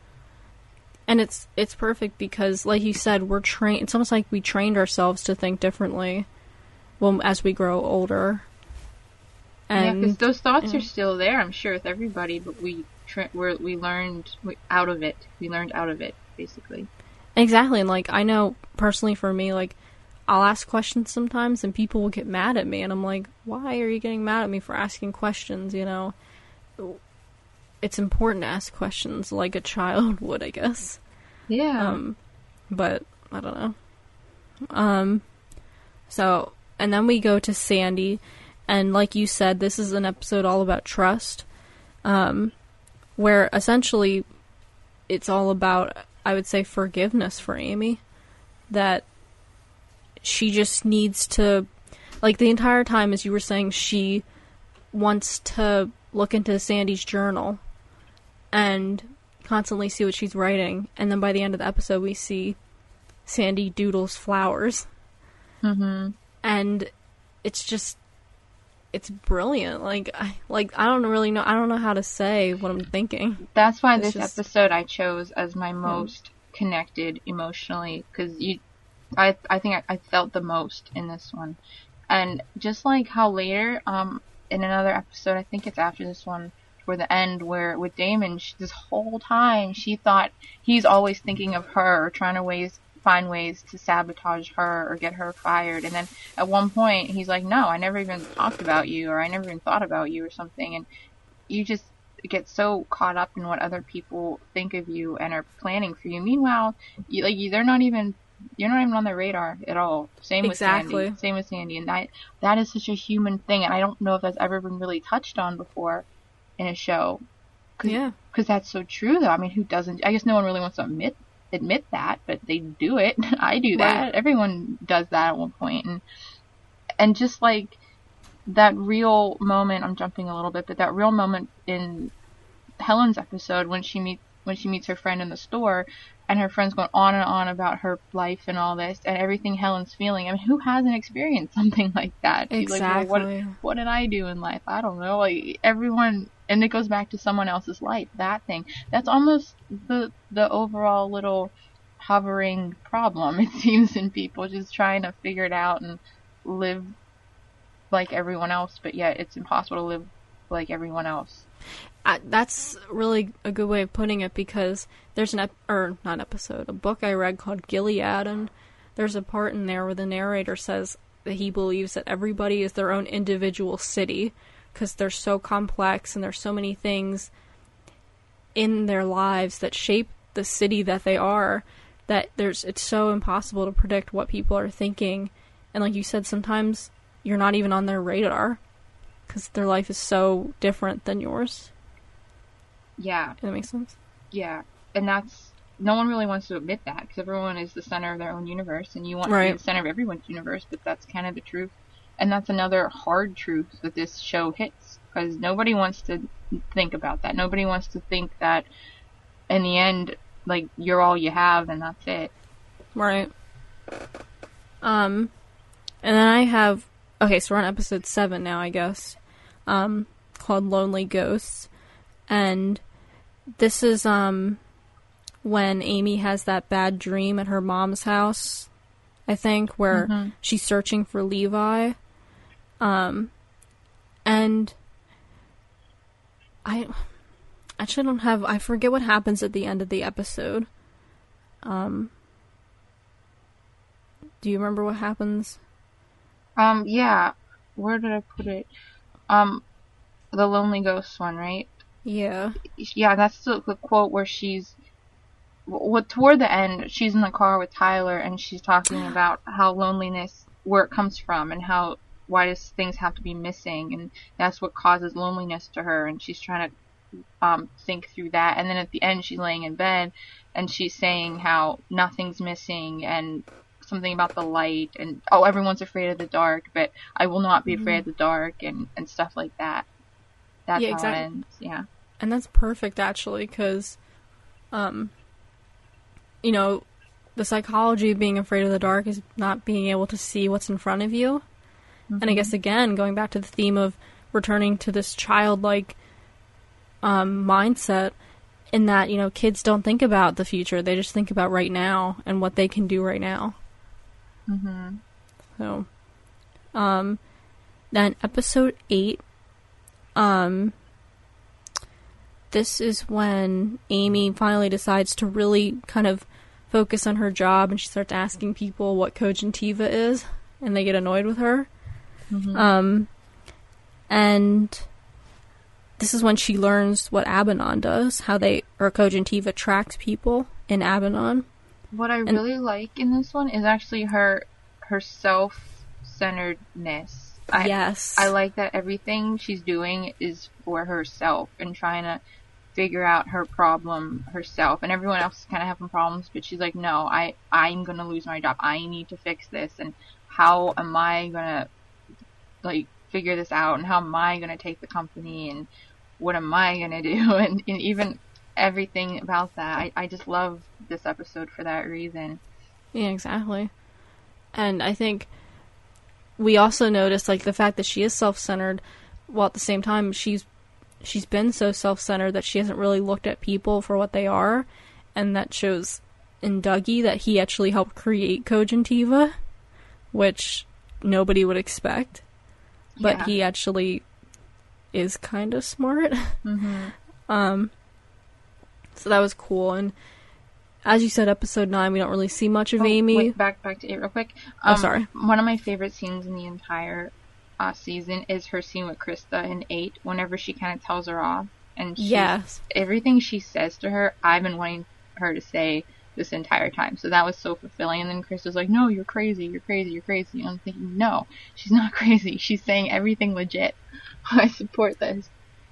And it's it's perfect because, like you said, we're trained. It's almost like we trained ourselves to think differently, well, as we grow older. And, yeah, because those thoughts yeah. are still there, I'm sure, with everybody, but we tra- we're, we learned out of it. We learned out of it, basically. Exactly, and, like, I know, personally for me, like, I'll ask questions sometimes, and people will get mad at me, and I'm like, why are you getting mad at me for asking questions, you know? It's important to ask questions like a child would, I guess. Yeah. Um, but, I don't know. Um, so, and then we go to Sandy. And like you said, this is an episode all about trust, um, where essentially it's all about, I would say, forgiveness for Amy. That she just needs to, like the entire time, as you were saying, she wants to look into Sandy's journal and constantly see what she's writing. And then by the end of the episode, we see Sandy doodles flowers. Mm-hmm. And it's just... It's brilliant. Like, I, like I don't really know. I don't know how to say what I'm thinking. That's why it's this just... episode I chose as my most mm. connected emotionally, because you, I, I think I, I felt the most in this one, and just like how later, um, in another episode, I think it's after this one, toward the end, where with Damon, she, this whole time she thought he's always thinking of her, or trying to ways. find ways to sabotage her or get her fired, and then at one point he's like, no, I never even talked about you, or I never even thought about you, or something, and you just get so caught up in what other people think of you and are planning for you. Meanwhile, you, like you, they're not even you're not even on their radar at all. Same exactly. with Sandy. Same with Sandy, and that that is such a human thing, and I don't know if that's ever been really touched on before in a show. Cause, yeah, because that's so true, though. I mean, who doesn't? I guess no one really wants to admit. admit that, but they do it. I do that. Right. Everyone does that at one point. And and just like that real moment, I'm jumping a little bit, but that real moment in Helen's episode when she meets when she meets her friend in the store, and her friend's going on and on about her life and all this and everything Helen's feeling. I mean, who hasn't experienced something like that? Exactly. She's like, well, what, what did I do in life? I don't know. Like everyone, and it goes back to someone else's life. That thing. That's almost the the overall little hovering problem, it seems, in people just trying to figure it out and live like everyone else, but yet it's impossible to live like everyone else. Uh, that's really a good way of putting it, because there's an ep- or not an episode, a book I read called Gilead, and there's a part in there where the narrator says that he believes that everybody is their own individual city, because they're so complex and there's so many things in their lives that shape the city that they are, that there's it's so impossible to predict what people are thinking, and like you said, sometimes you're not even on their radar because their life is so different than yours. Yeah. Does that make sense? Yeah. And that's, no one really wants to admit that because everyone is the center of their own universe, and you want right. to be the center of everyone's universe, but that's kind of the truth. And that's another hard truth that this show hits, because nobody wants to think about that. Nobody wants to think that in the end, like, you're all you have and that's it. Right. Um, and then I have, okay, so we're on episode seven now, I guess, um, called Lonely Ghosts. And this is, um, when Amy has that bad dream at her mom's house, I think, where mm-hmm. she's searching for Levi. Um, and I actually don't have, I forget what happens at the end of the episode. Um, do you remember what happens? Um, yeah. Where did I put it? Um, the Lonely Ghost one, right? Yeah. Yeah, that's the, the quote where she's, well, toward the end, she's in the car with Tyler, and she's talking about how loneliness, where it comes from, and how, why does things have to be missing, and that's what causes loneliness to her, and she's trying to um, think through that, and then at the end, she's laying in bed, and she's saying how nothing's missing, and something about the light, and, oh, everyone's afraid of the dark, but I will not be mm-hmm. afraid of the dark, and, and stuff like that. That's yeah, how exactly. it ends, yeah. And that's perfect, actually, because, um, you know, the psychology of being afraid of the dark is not being able to see what's in front of you. Mm-hmm. And I guess, again, going back to the theme of returning to this childlike um, mindset, in that, you know, kids don't think about the future. They just think about right now and what they can do right now. Mm-hmm. So, um, then episode eight, um, this is when Amy finally decides to really kind of focus on her job, and she starts asking people what Cogentiva is, and they get annoyed with her. Mm-hmm. Um, and this is when she learns what Abaddon does, how they, or Cogentiva tracks people in Abaddon. What I and, really like in this one is actually her, her self-centeredness. I, yes. I like that everything she's doing is for herself and trying to figure out her problem herself, and everyone else is kind of having problems, but she's like, no, I, I'm gonna lose my job. I need to fix this, and how am I gonna, like, figure this out, and how am I gonna take the company, and what am I gonna do, and, and even everything about that. I, I just love this episode for that reason. Yeah, exactly. And I think we also notice, like, the fact that she is self-centered, while at the same time she's she's been so self-centered that she hasn't really looked at people for what they are, and that shows in Dougie that he actually helped create Cogentiva, which nobody would expect, but yeah. He actually is kind of smart. Mm-hmm. um, so that was cool, and as you said, episode nine, we don't really see much of oh, Amy. Wait, back back to eight real quick. Um, oh, sorry. One of my favorite scenes in the entire uh, season is her scene with Krista in eight, whenever she kind of tells her off. And she, yes. everything she says to her, I've been wanting her to say this entire time. So that was so fulfilling. And then Krista's like, no, you're crazy, you're crazy, you're crazy. And I'm thinking, no, she's not crazy. She's saying everything legit. I support this.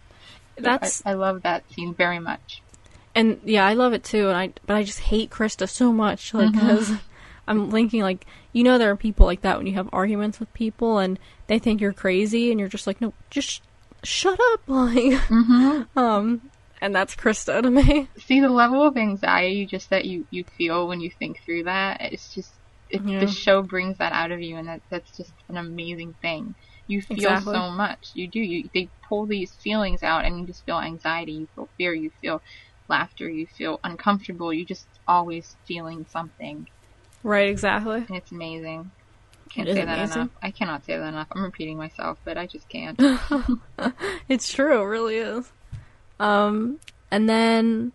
That's I, I love that scene very much. And yeah, I love it too. And I but I just hate Krista so much, like, because mm-hmm. I'm thinking, like, you know, there are people like that when you have arguments with people and they think you're crazy, and you're just like, no, just shut up, like, mm-hmm. um, and that's Krista to me. See, the level of anxiety just that you you feel when you think through that, it's just it, yeah. the show brings that out of you, and that that's just an amazing thing. You feel exactly. so much. You do. You they pull these feelings out, and you just feel anxiety. You feel fear. You feel laughter, you feel uncomfortable, you just always feeling something. Right, exactly. And it's amazing. Can't it say is that amazing. enough. I cannot say that enough. I'm repeating myself, but I just can't. It's true, it really is. Um, and then,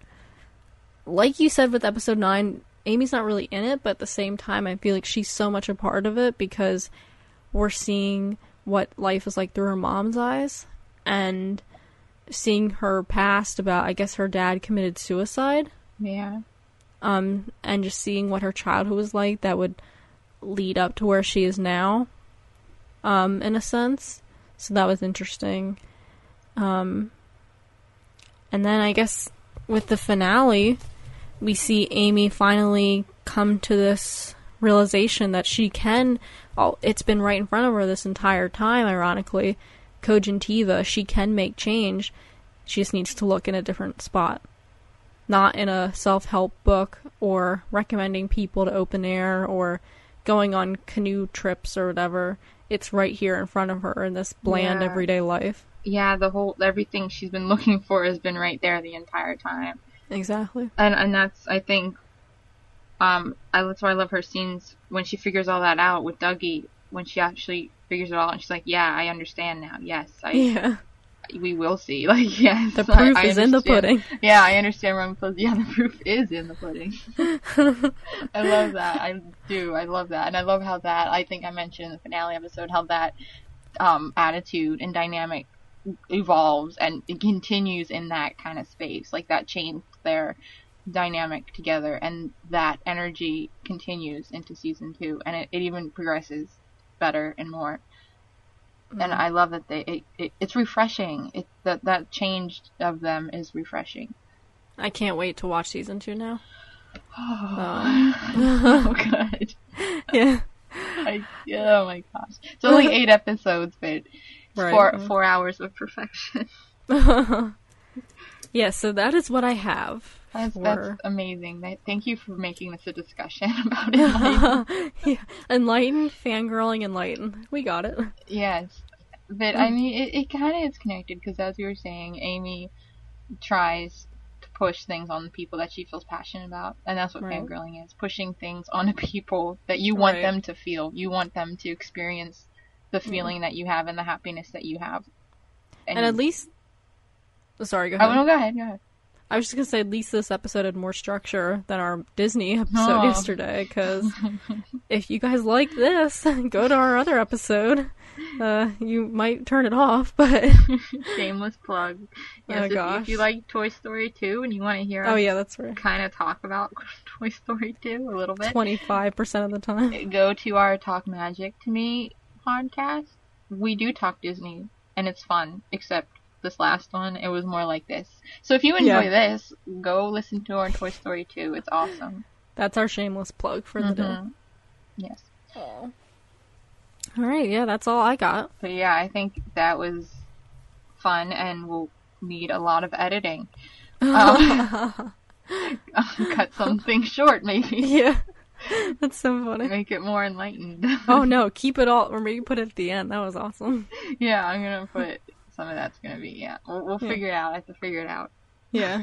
like you said with episode nine, Amy's not really in it, but at the same time, I feel like she's so much a part of it because we're seeing what life is like through her mom's eyes, and seeing her past about, I guess her dad committed suicide. Yeah. um, and just seeing what her childhood was like that would lead up to where she is now, um, in a sense. So that was interesting. Um, and then I guess with the finale, we see Amy finally come to this realization that she can, oh, it's been right in front of her this entire time, ironically, Cogentiva, she can make change. She just needs to look in a different spot. Not in a self-help book, or recommending people to open air, or going on canoe trips or whatever. It's right here in front of her in this bland Yeah. everyday life. Yeah, the whole, everything she's been looking for has been right there the entire time. Exactly. And and that's, I think, um, I, that's why I love her scenes when she figures all that out with Dougie, when she actually figures it all out, and she's like, yeah, I understand now. Yes, I, Yeah. we will see. Like, yes. The proof I, I is in the understand. pudding. Yeah, I understand wrong clothes. Yeah, the proof is in the pudding. I love that. I do. I love that. And I love how that, I think I mentioned in the finale episode, how that um, attitude and dynamic evolves and it continues in that kind of space. Like, that changed their dynamic together, and that energy continues into season two, and it, it even progresses better and more. Mm. And I love that they it, it, it's refreshing. It that that change of them is refreshing. I can't wait to watch season two now. Oh, oh good. Yeah. I, oh my gosh. It's only eight episodes, but right. four four hours of perfection. Yeah, so that is what I have. That's, for... that's amazing. Thank you for making this a discussion about Enlighten. Yeah. Enlighten, fangirling, Enlighten. We got it. Yes. But, I mean, it, it kind of is connected, because as you were saying, Amy tries to push things on the people that she feels passionate about, and that's what right. fangirling is. Pushing things on people that you want right. them to feel. You want them to experience the feeling yeah. that you have and the happiness that you have. And, and at least... Sorry, go ahead. Oh, no, go ahead, go ahead. I was just going to say, at least this episode had more structure than our Disney episode oh. yesterday, because if you guys like this, go to our other episode. Uh, you might turn it off, but... Shameless plug. Yes, oh, if, gosh. if you like Toy Story two and you want to hear us oh, yeah, that's right. kind of talk about Toy Story two a little bit... twenty-five percent of the time. Go to our Talk Magic to Me podcast. We do talk Disney, and it's fun, except... this last one, it was more like this. So if you enjoy yeah. this, go listen to our Toy Story two. It's awesome. That's our shameless plug for the mm-hmm. day. Yes. Oh. Alright, yeah, that's all I got. But yeah, I think that was fun and will need a lot of editing. Um, cut something short, maybe. Yeah. That's so funny. Make it more enlightened. Oh no, keep it all, or maybe put it at the end. That was awesome. Yeah, I'm gonna put... some of that's gonna be yeah. We'll, we'll yeah. figure it out. I have to figure it out. Yeah.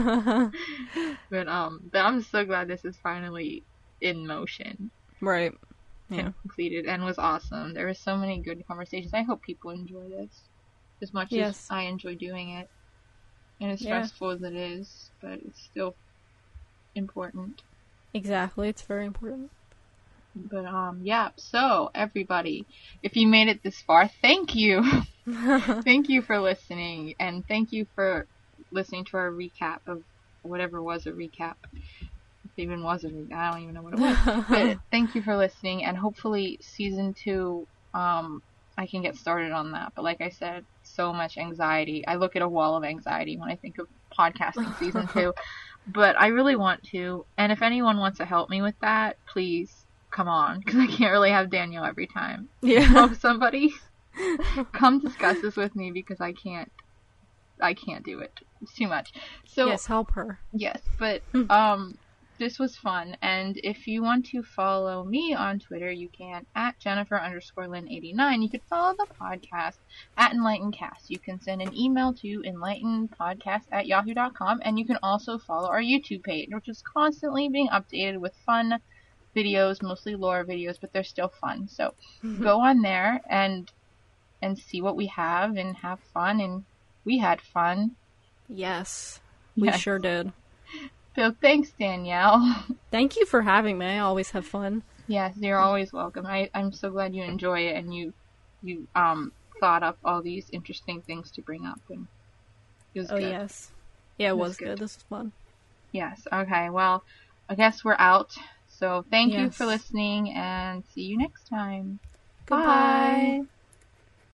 but um, but I'm so glad this is finally in motion. Right. Yeah. And completed and was awesome. There were so many good conversations. I hope people enjoy this as much yes. as I enjoy doing it. And as yeah. stressful as it is, but it's still important. Exactly. It's very important. But um, yeah. So everybody, if you made it this far, thank you. Thank you for listening, and thank you for listening to our recap of whatever was a recap. If it even was a recap, I don't even know what it was. But thank you for listening, and hopefully season two, um, I can get started on that. But like I said, so much anxiety. I look at a wall of anxiety when I think of podcasting season two. But I really want to, and if anyone wants to help me with that, please come on, because I can't really have Danielle every time. Yeah. Help somebody. Come discuss this with me, because I can't I can't do it. It's too much. So yes, help her. Yes, but um this was fun, and if you want to follow me on Twitter, you can at Jennifer underscore Lynn eighty-nine. You could follow the podcast at EnlightenCast. You can send an email to enlightenpodcast at yahoo dot com, and you can also follow our YouTube page, which is constantly being updated with fun videos, mostly lore videos, but they're still fun. So mm-hmm. go on there and and see what we have and have fun, and we had fun. Yes, we yes. sure did. So thanks, Danielle. Thank you for having me. I always have fun. Yes, you're always welcome. I, I'm so glad you enjoy it, and you you um thought up all these interesting things to bring up, and it was oh good. yes, yeah, it, it was, was good. good. This was fun. Yes. Okay. Well, I guess we're out. So thank you Yes. for listening, and see you next time. Goodbye. Bye.